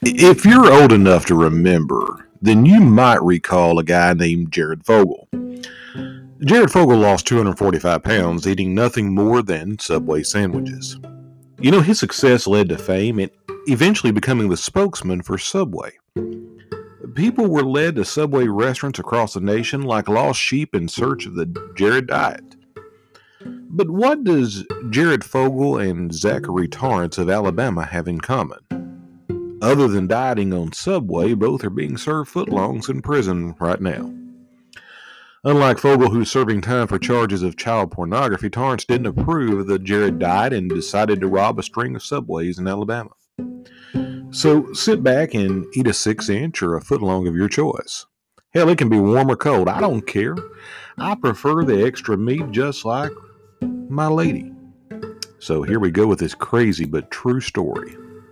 If you're old enough to remember, then you might recall a guy named Jared Fogle. Jared Fogle lost 245 pounds eating nothing more than Subway sandwiches. His success led to fame and eventually becoming the spokesman for Subway. People were led to Subway restaurants across the nation like lost sheep in search of the Jared diet. But what does Jared Fogle and Zachary Torrance of Alabama have in common? Other than dieting on Subway, both are being served footlongs in prison right now. Unlike Fogle, who's serving time for charges of child pornography, Torrance didn't approve of the Jared diet and decided to rob a string of Subways in Alabama. So sit back and eat a 6-inch or a footlong of your choice. Hell, it can be warm or cold. I don't care. I prefer the extra meat just like my lady. So here we go with this crazy but true story.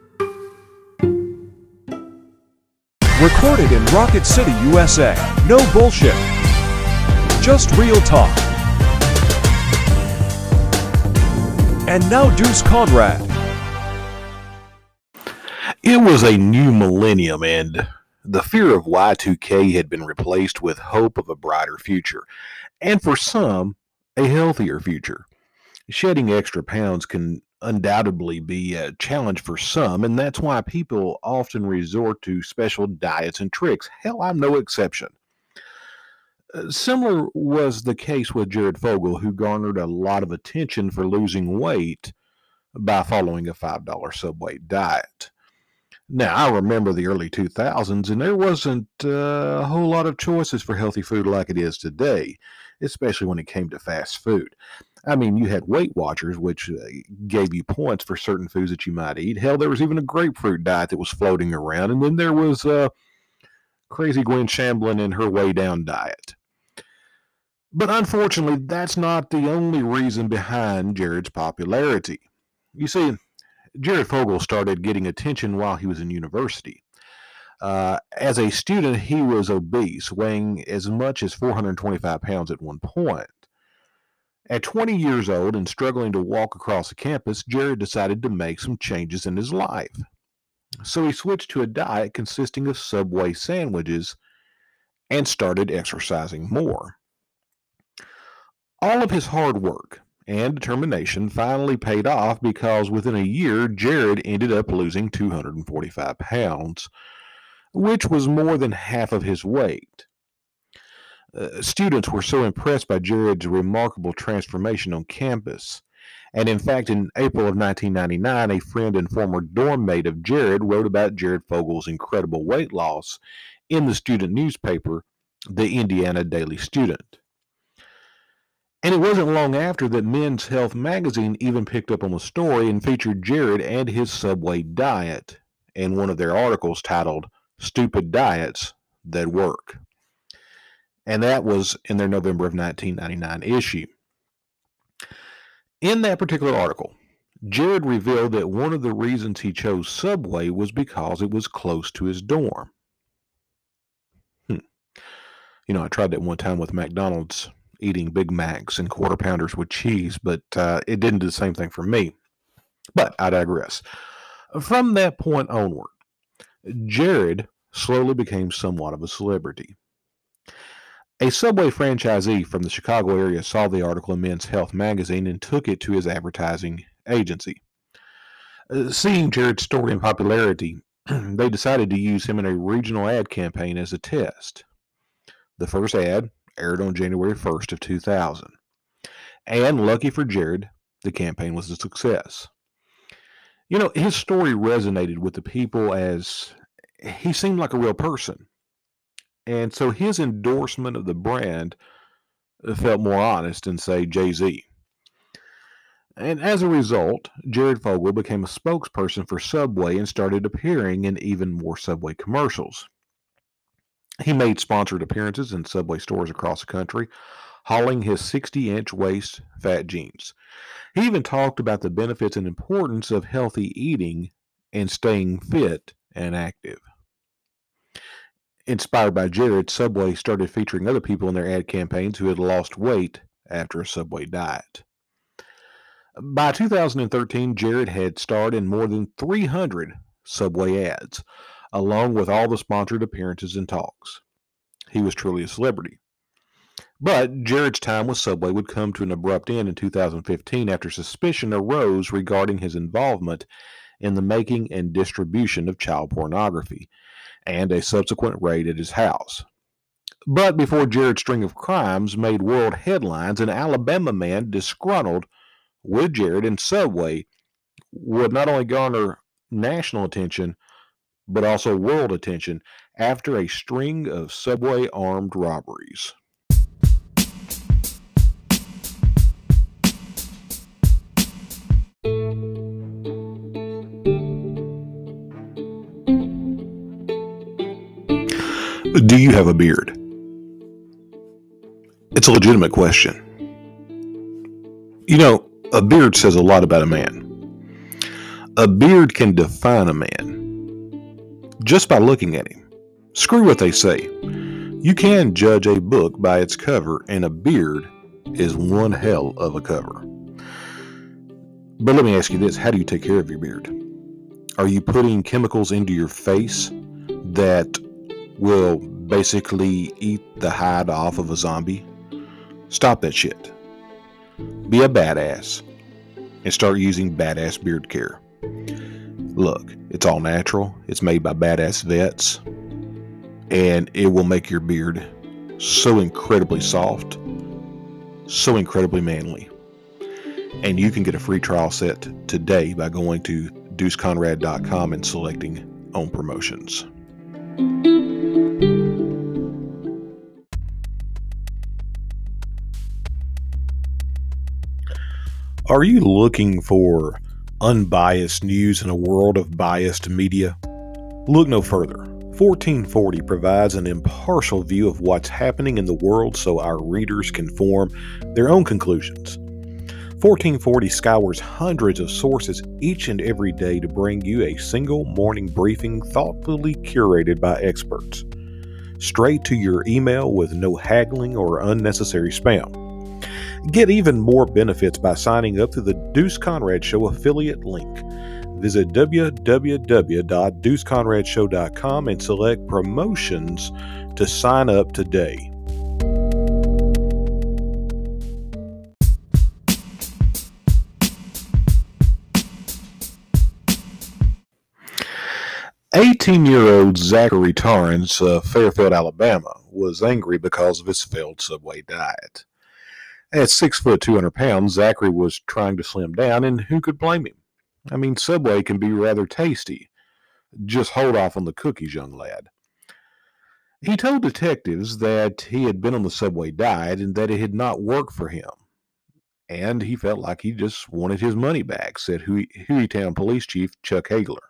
Recorded in Rocket City, USA. No bullshit. Just real talk. And now Deuce Conrad. It was a new millennium, and the fear of Y2K had been replaced with hope of a brighter future, and for some, a healthier future. Shedding extra pounds can undoubtedly be a challenge for some, and that's why people often resort to special diets and tricks. Hell, I'm no exception. Similar was the case with Jared Fogle, who garnered a lot of attention for losing weight by following a $5 Subway diet. Now, I remember the early 2000s, and there wasn't a whole lot of choices for healthy food like it is today, especially when it came to fast food. I mean, you had Weight Watchers, which gave you points for certain foods that you might eat. Hell, there was even a grapefruit diet that was floating around. And then there was crazy Gwen Shamblin and her Way Down diet. But unfortunately, that's not the only reason behind Jared's popularity. You see, Jared Fogle started getting attention while he was in university. As a student, he was obese, weighing as much as 425 pounds at one point. At 20 years old and struggling to walk across the campus, Jared decided to make some changes in his life. So he switched to a diet consisting of Subway sandwiches and started exercising more. All of his hard work and determination finally paid off because within a year, Jared ended up losing 245 pounds, which was more than half of his weight. Students were so impressed by Jared's remarkable transformation on campus. And in fact, in April of 1999, a friend and former dorm mate of Jared wrote about Jared Fogle's incredible weight loss in the student newspaper, the Indiana Daily Student. And it wasn't long after that Men's Health magazine even picked up on the story and featured Jared and his Subway diet in one of their articles titled "Stupid Diets That Work." And that was in their November of 1999 issue. In that particular article, Jared revealed that one of the reasons he chose Subway was because it was close to his dorm. I tried that one time with McDonald's, eating Big Macs and Quarter Pounders with cheese, but it didn't do the same thing for me. But I digress. From that point onward, Jared slowly became somewhat of a celebrity. A Subway franchisee from the Chicago area saw the article in Men's Health magazine and took it to his advertising agency. Seeing Jared's story and popularity, they decided to use him in a regional ad campaign as a test. The first ad aired on January 1st of 2000. And lucky for Jared, the campaign was a success. His story resonated with the people as he seemed like a real person. And so his endorsement of the brand felt more honest than, say, Jay-Z. And as a result, Jared Fogle became a spokesperson for Subway and started appearing in even more Subway commercials. He made sponsored appearances in Subway stores across the country, hauling his 60-inch waist fat jeans. He even talked about the benefits and importance of healthy eating and staying fit and active. Inspired by Jared, Subway started featuring other people in their ad campaigns who had lost weight after a Subway diet. By 2013, Jared had starred in more than 300 Subway ads, along with all the sponsored appearances and talks. He was truly a celebrity. But Jared's time with Subway would come to an abrupt end in 2015 after suspicion arose regarding his involvement in the making and distribution of child pornography and a subsequent raid at his house. But before Jared's string of crimes made world headlines, an Alabama man disgruntled with Jared and Subway would not only garner national attention, but also world attention after a string of Subway armed robberies. Do you have a beard? It's a legitimate question. You know, a beard says a lot about a man. A beard can define a man just by looking at him. Screw what they say. You can judge a book by its cover, and a beard is one hell of a cover. But let me ask you this. How do you take care of your beard? Are you putting chemicals into your face that will basically eat the hide off of a zombie? Stop that shit. Be a badass and start using badass beard care. Look, it's all natural. It's made by badass vets, and it will make your beard so incredibly soft, so incredibly manly. And you can get a free trial set today by going to DeuceConrad.com and selecting Own Promotions. Are you looking for unbiased news in a world of biased media? Look no further. 1440 provides an impartial view of what's happening in the world so our readers can form their own conclusions. 1440 scours hundreds of sources each and every day to bring you a single morning briefing thoughtfully curated by experts, straight to your email with no haggling or unnecessary spam. Get even more benefits by signing up to the Deuce Conrad Show affiliate link. Visit www.deuceconradshow.com and select Promotions to sign up today. "18-year-old Zachary Torrance of Fairfield, Alabama, was angry because of his failed Subway diet. At 6 foot 200 pounds, Zachary was trying to slim down, and who could blame him? I mean, Subway can be rather tasty. Just hold off on the cookies, young lad." He told detectives that he had been on the Subway diet and that it had not worked for him, and he felt like he just wanted his money back, said Hueytown Police Chief Chuck Hagler.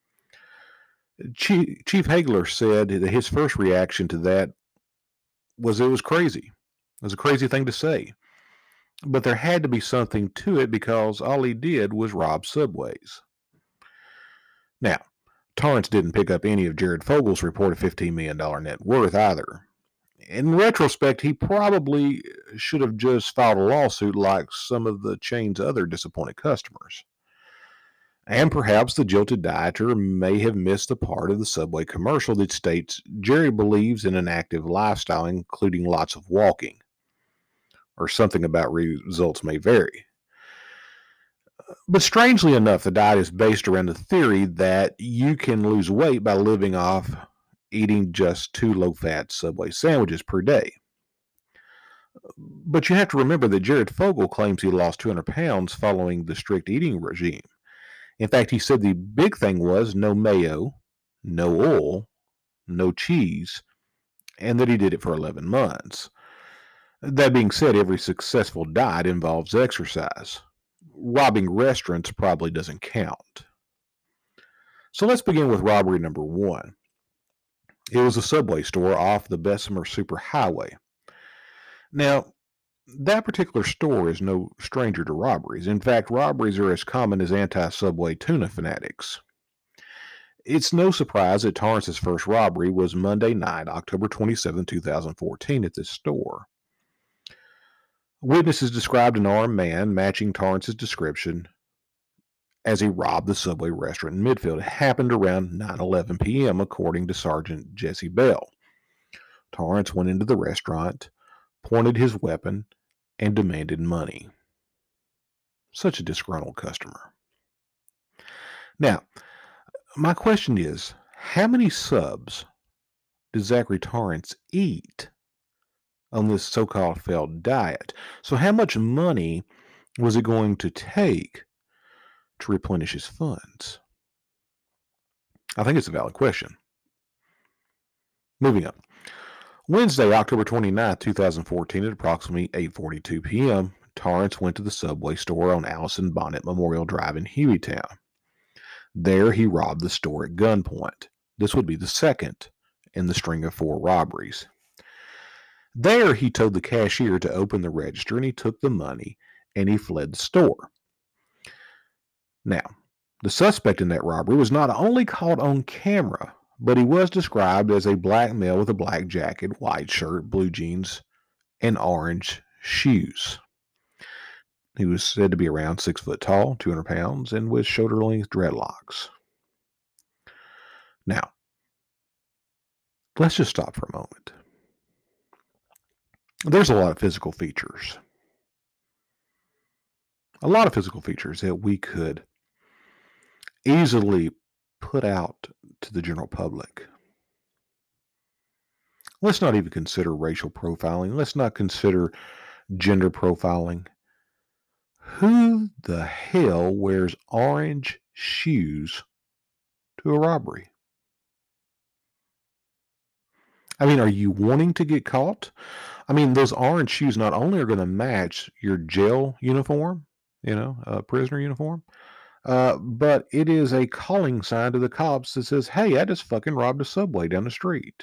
Chief Hagler said that his first reaction to that was it was crazy. It was a crazy thing to say. But there had to be something to it because all he did was rob Subways. Now, Torrance didn't pick up any of Jared Fogel's reported $15 million net worth either. In retrospect, he probably should have just filed a lawsuit like some of the chain's other disappointed customers. And perhaps the jilted dieter may have missed a part of the Subway commercial that states Jerry believes in an active lifestyle, including lots of walking. Or something about results may vary. But strangely enough, the diet is based around the theory that you can lose weight by living off eating just 2 low-fat Subway sandwiches per day. But you have to remember that Jared Fogel claims he lost 200 pounds following the strict eating regime. In fact, he said the big thing was no mayo, no oil, no cheese, and that he did it for 11 months. That being said, every successful diet involves exercise. Robbing restaurants probably doesn't count. So let's begin with robbery number 1. It was a Subway store off the Bessemer Superhighway. Now, that particular store is no stranger to robberies. In fact, robberies are as common as anti-Subway tuna fanatics. It's no surprise that Torrance's first robbery was Monday night, October 27, 2014, at this store. Witnesses described an armed man matching Torrance's description as he robbed the Subway restaurant in Midfield. It happened around 9:11 p.m., according to Sergeant Jesse Bell. Torrance went into the restaurant, pointed his weapon, and demanded money. Such a disgruntled customer. Now, my question is, how many subs did Zachary Torrance eat on this so-called failed diet? So how much money was it going to take to replenish his funds? I think it's a valid question. Moving on. Wednesday, October 29th, 2014, at approximately 8:42 p.m., Torrance went to the Subway store on Allison Bonnet Memorial Drive in Hueytown. There, he robbed the store at gunpoint. This would be the second in the string of 4 robberies. There, he told the cashier to open the register, and he took the money, and he fled the store. Now, the suspect in that robbery was not only caught on camera, but he was described as a black male with a black jacket, white shirt, blue jeans, and orange shoes. He was said to be around 6 foot tall, 200 pounds, and with shoulder-length dreadlocks. Now, let's just stop for a moment. There's a lot of physical features. A lot of physical features that we could easily put out to the general public. Let's not even consider racial profiling. Let's not consider gender profiling. Who the hell wears orange shoes to a robbery? I mean, are you wanting to get caught? I mean, those orange shoes not only are going to match your jail uniform, prisoner uniform, but it is a calling sign to the cops that says, hey, I just fucking robbed a Subway down the street.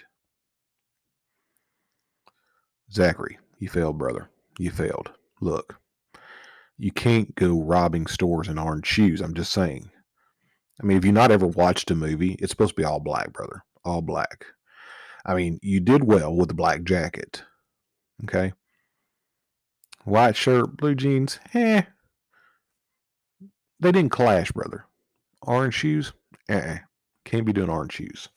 Zachary, you failed, brother. You failed. Look, you can't go robbing stores in orange shoes. I'm just saying. I mean, if you've not ever watched a movie, it's supposed to be all black, brother. All black. I mean, you did well with the black jacket. Okay? White shirt, blue jeans, they didn't clash, brother. Orange shoes, can't be doing orange shoes.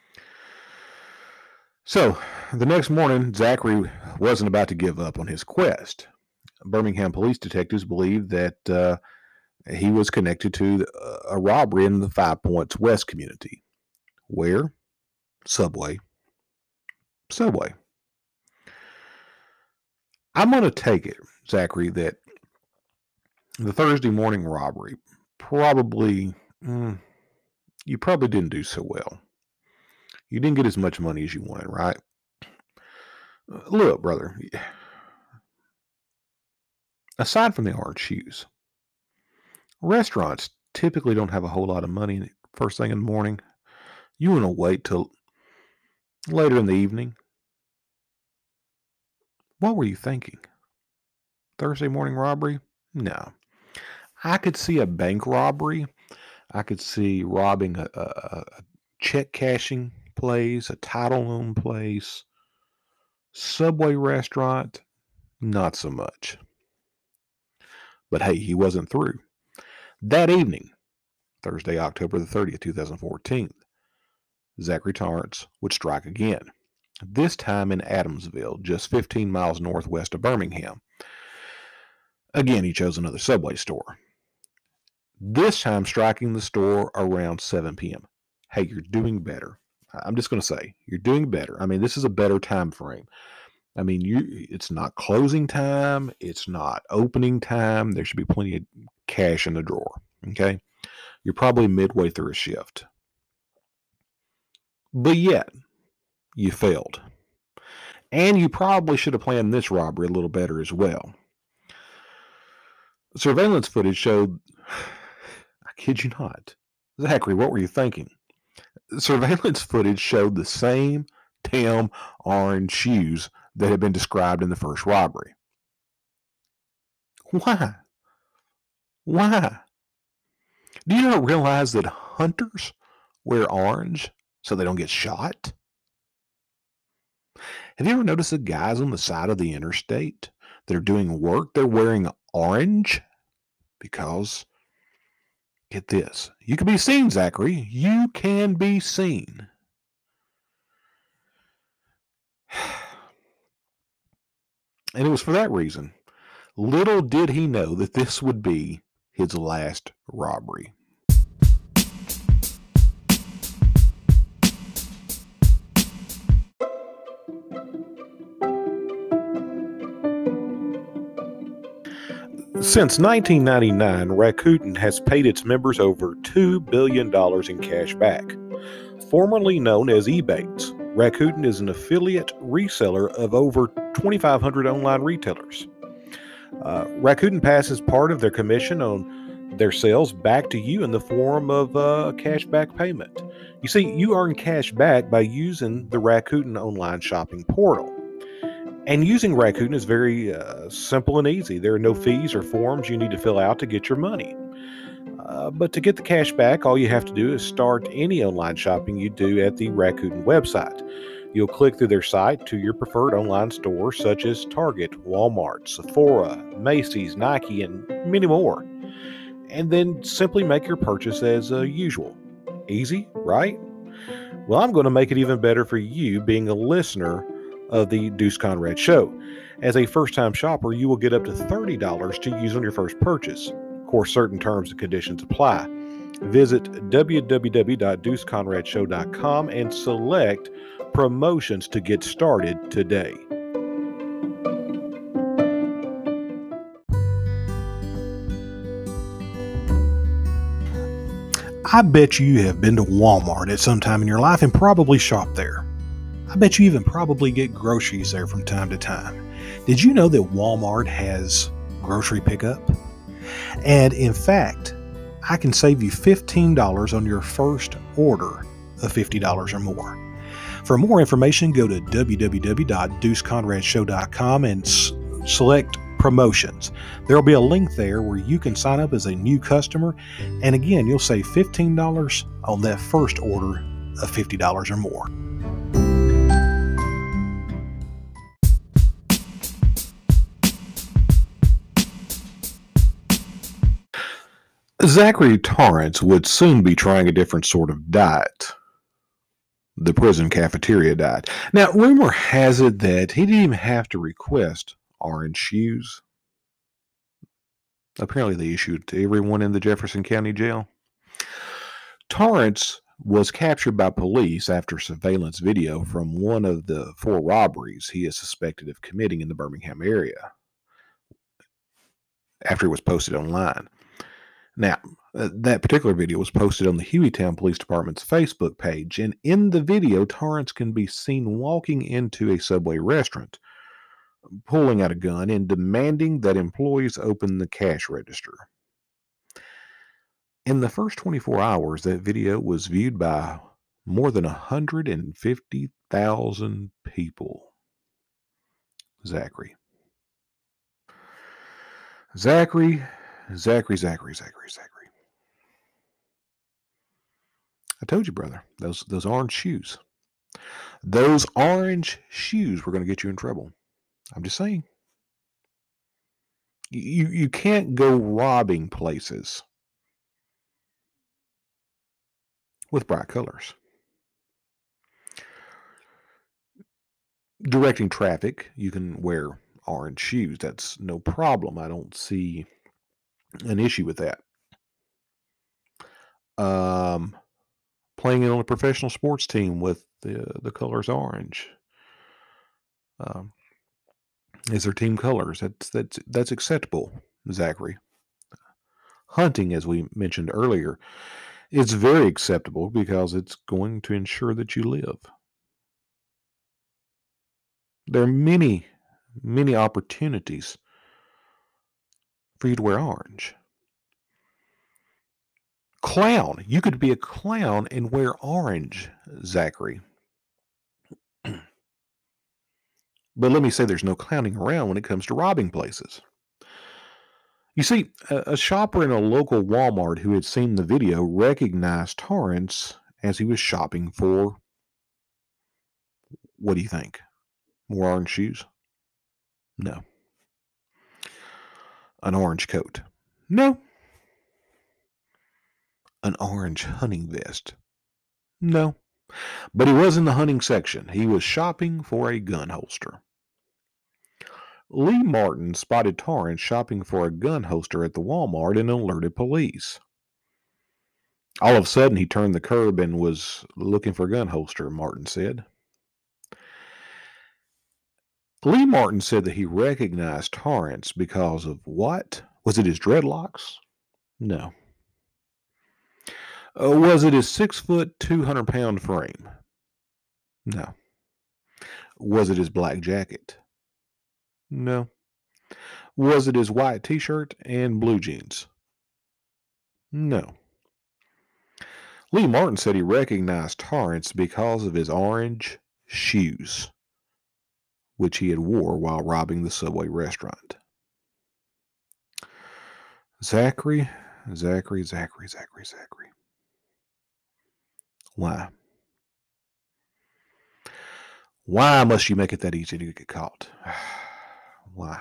So, the next morning, Zachary wasn't about to give up on his quest. Birmingham police detectives believed that he was connected to a robbery in the 5 Points West community. Where? Subway. I'm going to take it, Zachary, that the Thursday morning robbery you probably didn't do so well. You didn't get as much money as you wanted, right? Look, brother, aside from the orange shoes, restaurants typically don't have a whole lot of money first thing in the morning. You want to wait till later in the evening. What were you thinking? Thursday morning robbery? No. I could see a bank robbery. I could see robbing a check cashing place, a title loan place, Subway restaurant, not so much. But hey, he wasn't through. That evening, Thursday, October the 30th, 2014, Zachary Torrance would strike again, this time in Adamsville, just 15 miles northwest of Birmingham. Again, he chose another Subway store. This time striking the store around 7 p.m. Hey, you're doing better. I'm just going to say, you're doing better. I mean, this is a better time frame. I mean, it's not closing time. It's not opening time. There should be plenty of cash in the drawer. Okay? You're probably midway through a shift. But yet, you failed. And you probably should have planned this robbery a little better as well. Surveillance footage showed, I kid you not, Zachary, what were you thinking? Surveillance footage showed the same damn orange shoes that had been described in the first robbery. Why? Do you not realize that hunters wear orange so they don't get shot? Have you ever noticed the guys on the side of the interstate that are doing work, they're wearing orange because Get this. You can be seen, Zachary. You can be seen. And it was for that reason. Little did he know that this would be his last robbery. Since 1999, Rakuten has paid its members over $2 billion in cash back. Formerly known as Ebates, Rakuten is an affiliate reseller of over 2,500 online retailers. Rakuten passes part of their commission on their sales back to you in the form of a cashback payment. You see, you earn cash back by using the Rakuten online shopping portal. And using Rakuten is very simple and easy. There are no fees or forms you need to fill out to get your money. But to get the cash back, all you have to do is start any online shopping you do at the Rakuten website. You'll click through their site to your preferred online stores such as Target, Walmart, Sephora, Macy's, Nike, and many more. And then simply make your purchase as usual. Easy, right? Well, I'm going to make it even better for you being a listener of the Deuce Conrad Show. As a first-time shopper, you will get up to $30 to use on your first purchase. Of course, certain terms and conditions apply. Visit www.deuceconradshow.com and select promotions to get started today. I bet you have been to Walmart at some time in your life and probably shopped there. I bet you even probably get groceries there from time to time. Did you know that Walmart has grocery pickup? And in fact, I can save you $15 on your first order of $50 or more. For more information, go to www.deuceconradshow.com and select promotions. There will be a link there where you can sign up as a new customer. And again, you'll save $15 on that first order of $50 or more. Zachary Torrance would soon be trying a different sort of diet, the prison cafeteria diet. Now, rumor has it that he didn't even have to request orange shoes. Apparently, they issued to everyone in the Jefferson County Jail. Torrance was captured by police after surveillance video from one of the 4 robberies he is suspected of committing in the Birmingham area after it was posted online. Now, that particular video was posted on the Hueytown Police Department's Facebook page, and in the video, Torrance can be seen walking into a Subway restaurant, pulling out a gun and demanding that employees open the cash register. In the first 24 hours, that video was viewed by more than 150,000 people. Zachary. I told you, brother, those orange shoes. Those orange shoes were going to get you in trouble. I'm just saying. You can't go robbing places with bright colors. Directing traffic, you can wear orange shoes. That's no problem. I don't see an issue with that. Playing on a professional sports team with the colors orange. Is their team colors? That's acceptable, Zachary. Hunting, as we mentioned earlier, is very acceptable because it's going to ensure that you live. There are many, many opportunities for you to wear orange. Clown. You could be a clown and wear orange, Zachary. But let me say there's no clowning around when it comes to robbing places. You see, a shopper in a local Walmart who had seen the video recognized Torrance as he was shopping for, what do you think? More orange shoes? No. An orange coat? No. an orange hunting vest? No. But he was in the hunting section. He was shopping for a gun holster. Lee Martin spotted Torrance shopping for a gun holster at the Walmart and alerted police. All of a sudden, he turned the curb and was looking for a gun holster, Martin said. Lee Martin said that he recognized Torrance because of what? Was it his dreadlocks? No. Was it his 6-foot, 200-pound frame? No. Was it his black jacket? No. Was it his white t-shirt and blue jeans? No. Lee Martin said he recognized Torrance because of his orange shoes, which he had wore while robbing the Subway restaurant. Zachary. Why? Why must you make it that easy to get caught? Why?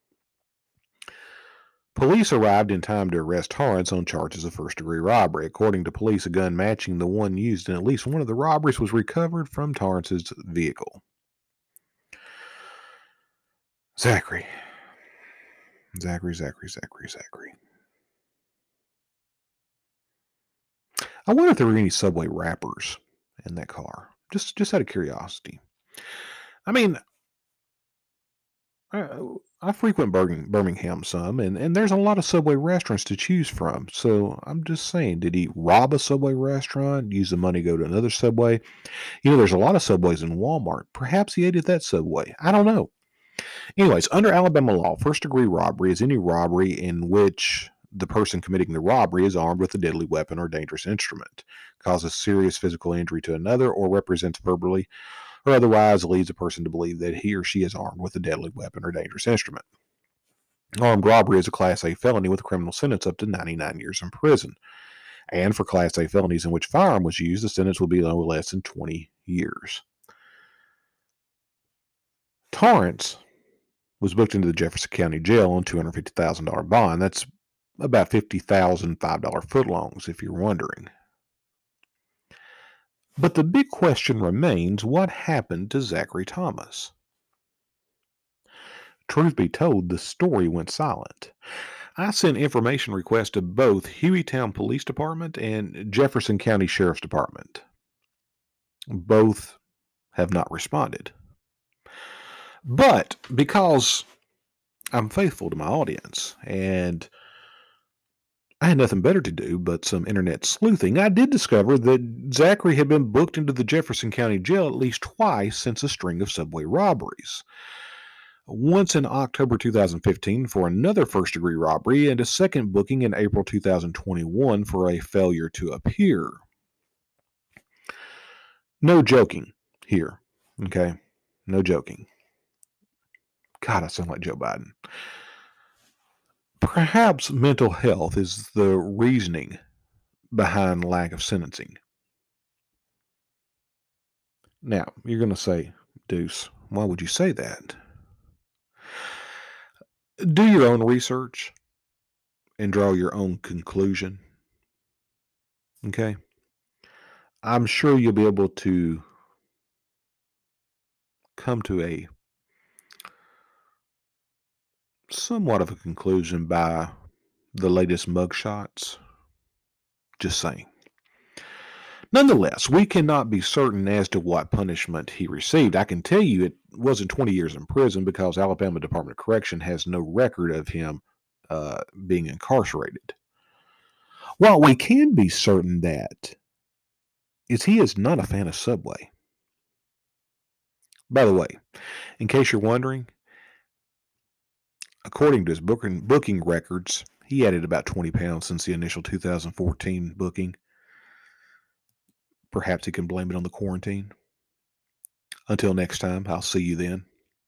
Police arrived in time to arrest Torrance on charges of first-degree robbery. According to police, a gun matching the one used in at least one of the robberies was recovered from Torrance's vehicle. Zachary. I wonder if there were any Subway wrappers in that car. Just out of curiosity. I mean, I frequent Birmingham some, and there's a lot of Subway restaurants to choose from. So I'm just saying, did he rob a Subway restaurant, use the money to go to another Subway? There's a lot of Subways in Walmart. Perhaps he ate at that Subway. I don't know. Anyways, under Alabama law, first-degree robbery is any robbery in which the person committing the robbery is armed with a deadly weapon or dangerous instrument, causes serious physical injury to another, or represents verbally or otherwise leads a person to believe that he or she is armed with a deadly weapon or dangerous instrument. Armed robbery is a Class A felony with a criminal sentence up to 99 years in prison. And for Class A felonies in which firearm was used, the sentence will be no less than 20 years. Torrance was booked into the Jefferson County Jail on $250,000 bond. That's about $50,000 $5 footlongs, if you're wondering. But the big question remains, what happened to Zachary Thomas? Truth be told, the story went silent. I sent information requests to both Hueytown Police Department and Jefferson County Sheriff's Department. Both have not responded. But because I'm faithful to my audience and I had nothing better to do but some internet sleuthing, I did discover that Zachary had been booked into the Jefferson County Jail at least twice since a string of Subway robberies. Once in October 2015 for another first-degree robbery, and a second booking in April 2021 for a failure to appear. No joking here, okay? No joking. God, I sound like Joe Biden. Perhaps mental health is the reasoning behind lack of sentencing. Now, you're going to say, Deuce, why would you say that? Do your own research and draw your own conclusion. Okay? I'm sure you'll be able to come to a somewhat of a conclusion by the latest mugshots. Just saying. Nonetheless, we cannot be certain as to what punishment he received. I can tell you it wasn't 20 years in prison because Alabama Department of Correction has no record of him being incarcerated. What we can be certain that is he is not a fan of Subway. By the way, in case you're wondering, according to his booking records, he added about 20 pounds since the initial 2014 booking. Perhaps he can blame it on the quarantine. Until next time, I'll see you then.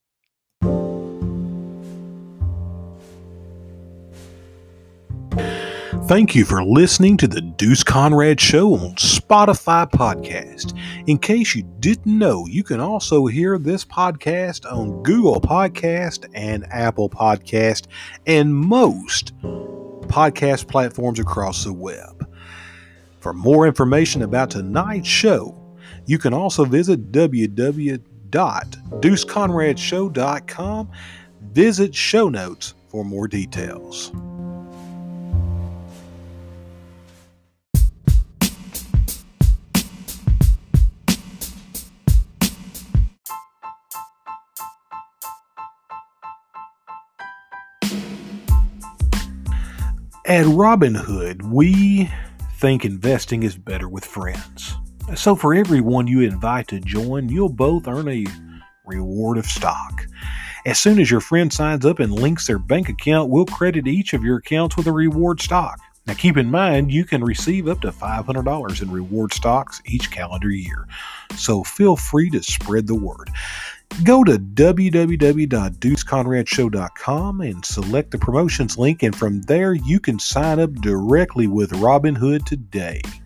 Thank you for listening to the Deuce Conrad Show on Spotify Podcast. In case you didn't know, you can also hear this podcast on Google Podcast and Apple Podcast and most podcast platforms across the web. For more information about tonight's show, you can also visit www.deuceconradshow.com. Visit show notes for more details. At Robinhood, we think investing is better with friends. So for everyone you invite to join, you'll both earn a reward of stock. As soon as your friend signs up and links their bank account, we'll credit each of your accounts with a reward stock. Now keep in mind, you can receive up to $500 in reward stocks each calendar year. So feel free to spread the word. Go to www.deuceconradshow.com and select the promotions link, and from there you can sign up directly with Robinhood today.